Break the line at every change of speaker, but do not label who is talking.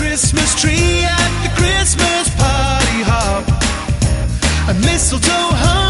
Christmas tree at the Christmas party hop, and mistletoe hung